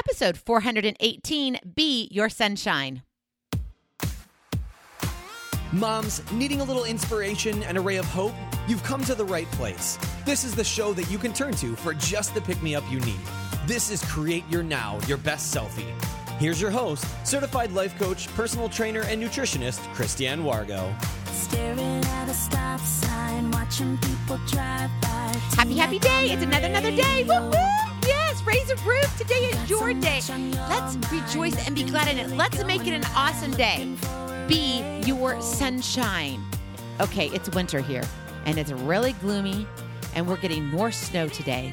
episode 418, Be Your Sunshine. Moms, needing a little inspiration and a ray of hope? You've come to the right place. This is the show that you can turn to for just the pick-me-up you need. This is Create Your Now, Your Best Selfie. Here's your host, certified life coach, personal trainer, and nutritionist, Christiane Wargo. Staring at a stop sign, watching people drive by. Happy day. It's another day. Woo-hoo! Yes, raise a roof. Today is your day. Let's rejoice and be glad in it. Let's make it an awesome day. Be your sunshine. Okay, it's winter here, and it's really gloomy, and we're getting more snow today.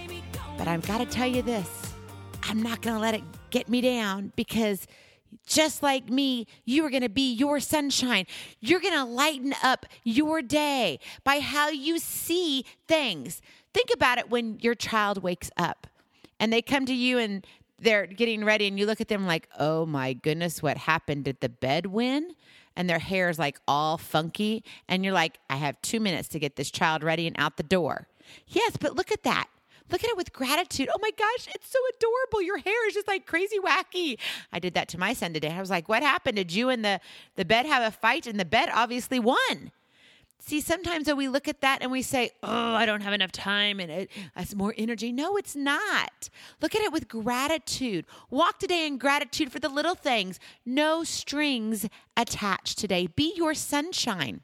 But I've got to tell you this. I'm not going to let it get me down, because just like me, you are going to be your sunshine. You're going to lighten up your day by how you see things. Think about it when your child wakes up and they come to you and they're getting ready and you look at them like, oh my goodness, what happened? Did the bed win? And their hair is like all funky. And you're like, I have 2 minutes to get this child ready and out the door. Yes, but look at that. Look at it with gratitude. Oh my gosh, it's so adorable. Your hair is just like crazy wacky. I did that to my son today. I was like, what happened? Did you and the bed have a fight? And the bed obviously won. See, sometimes we look at that and we say, oh, I don't have enough time and it's more energy. No, it's not. Look at it with gratitude. Walk today in gratitude for the little things. No strings attached today. Be your sunshine.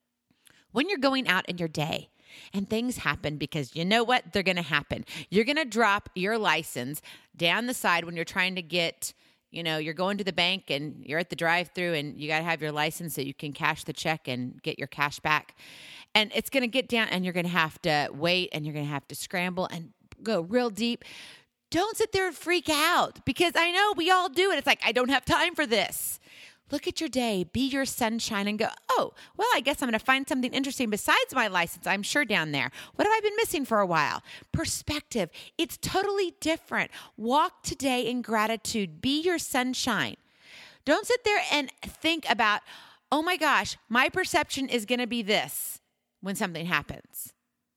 When you're going out in your day, and things happen, because you know what? They're going to happen. You're going to drop your license down the side when you're trying to get, you're going to the bank and you're at the drive-thru and you got to have your license so you can cash the check and get your cash back. And it's going to get down and you're going to have to wait and you're going to have to scramble and go real deep. Don't sit there and freak out, because I know we all do it. It's like, I don't have time for this. Look at your day, be your sunshine, and go, oh, well, I guess I'm going to find something interesting besides my license, I'm sure, down there. What have I been missing for a while? Perspective. It's totally different. Walk today in gratitude. Be your sunshine. Don't sit there and think about, oh my gosh, my perception is going to be this when something happens.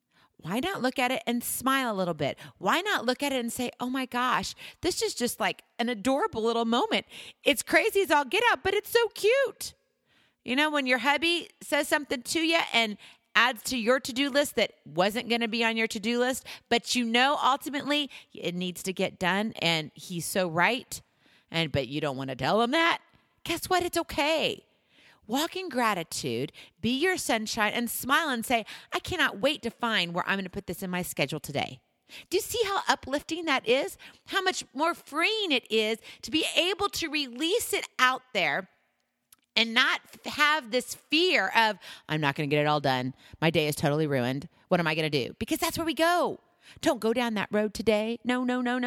Why not look at it and smile a little bit? Why not look at it and say, oh my gosh, this is just like an adorable little moment. It's crazy as all get out, but it's so cute. When your hubby says something to you and adds to your to-do list that wasn't going to be on your to-do list, but ultimately it needs to get done and he's so right, but you don't want to tell him that. Guess what? It's okay. Walk in gratitude, be your sunshine, and smile and say, I cannot wait to find where I'm going to put this in my schedule today. Do you see how uplifting that is? How much more freeing it is to be able to release it out there and not have this fear of, I'm not going to get it all done. My day is totally ruined. What am I going to do? Because that's where we go. Don't go down that road today. No.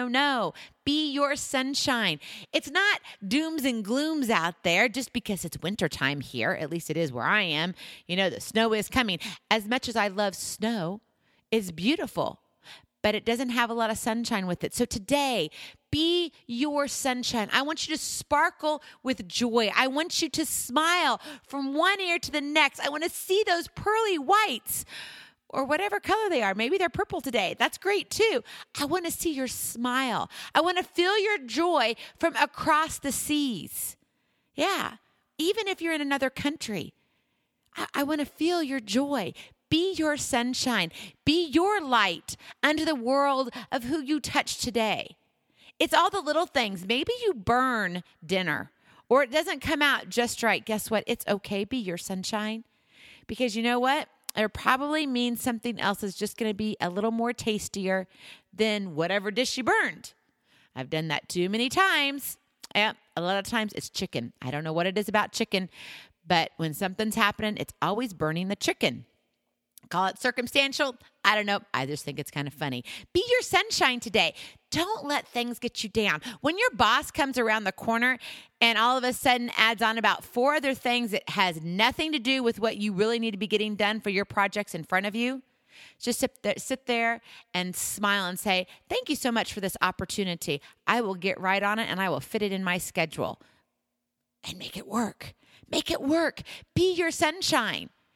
Be your sunshine. It's not dooms and glooms out there just because it's wintertime here. At least it is where I am. The snow is coming. As much as I love snow, it's beautiful, but it doesn't have a lot of sunshine with it. So today, be your sunshine. I want you to sparkle with joy. I want you to smile from one ear to the next. I want to see those pearly whites, or whatever color they are. Maybe they're purple today. That's great too. I want to see your smile. I want to feel your joy from across the seas. Yeah, even if you're in another country, I want to feel your joy. Be your sunshine. Be your light unto the world of who you touch today. It's all the little things. Maybe you burn dinner or it doesn't come out just right. Guess what? It's okay. Be your sunshine. Because you know what? It probably means something else is just going to be a little more tastier than whatever dish you burned. I've done that too many times. Yeah, a lot of times it's chicken. I don't know what it is about chicken, but when something's happening, it's always burning the chicken. Call it circumstantial. I don't know. I just think it's kind of funny. Be your sunshine today. Don't let things get you down. When your boss comes around the corner and all of a sudden adds on about 4 other things that has nothing to do with what you really need to be getting done for your projects in front of you, just sit there and smile and say, thank you so much for this opportunity. I will get right on it and I will fit it in my schedule and make it work. Make it work. Be your sunshine.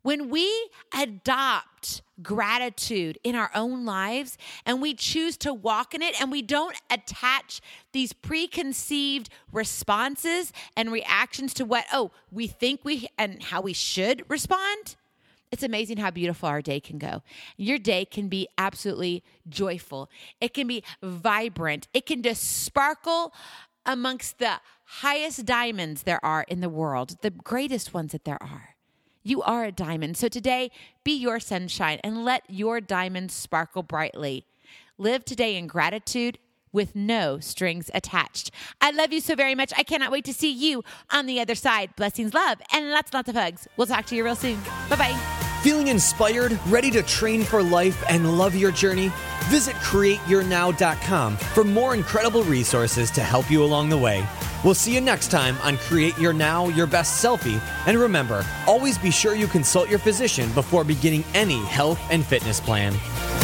When we adopt gratitude in our own lives and we choose to walk in it and we don't attach these preconceived responses and reactions to what, we think and how we should respond, it's amazing how beautiful our day can go. Your day can be absolutely joyful. It can be vibrant. It can just sparkle amongst the highest diamonds there are in the world, the greatest ones that there are. You are a diamond. So today, be your sunshine and let your diamonds sparkle brightly. Live today in gratitude with no strings attached. I love you so very much. I cannot wait to see you on the other side. Blessings, love, and lots and lots of hugs. We'll talk to you real soon. Bye-bye. Feeling inspired, ready to train for life and love your journey? Visit CreateYourNow.com for more incredible resources to help you along the way. We'll see you next time on Create Your Now, Your Best Selfie. And remember, always be sure you consult your physician before beginning any health and fitness plan.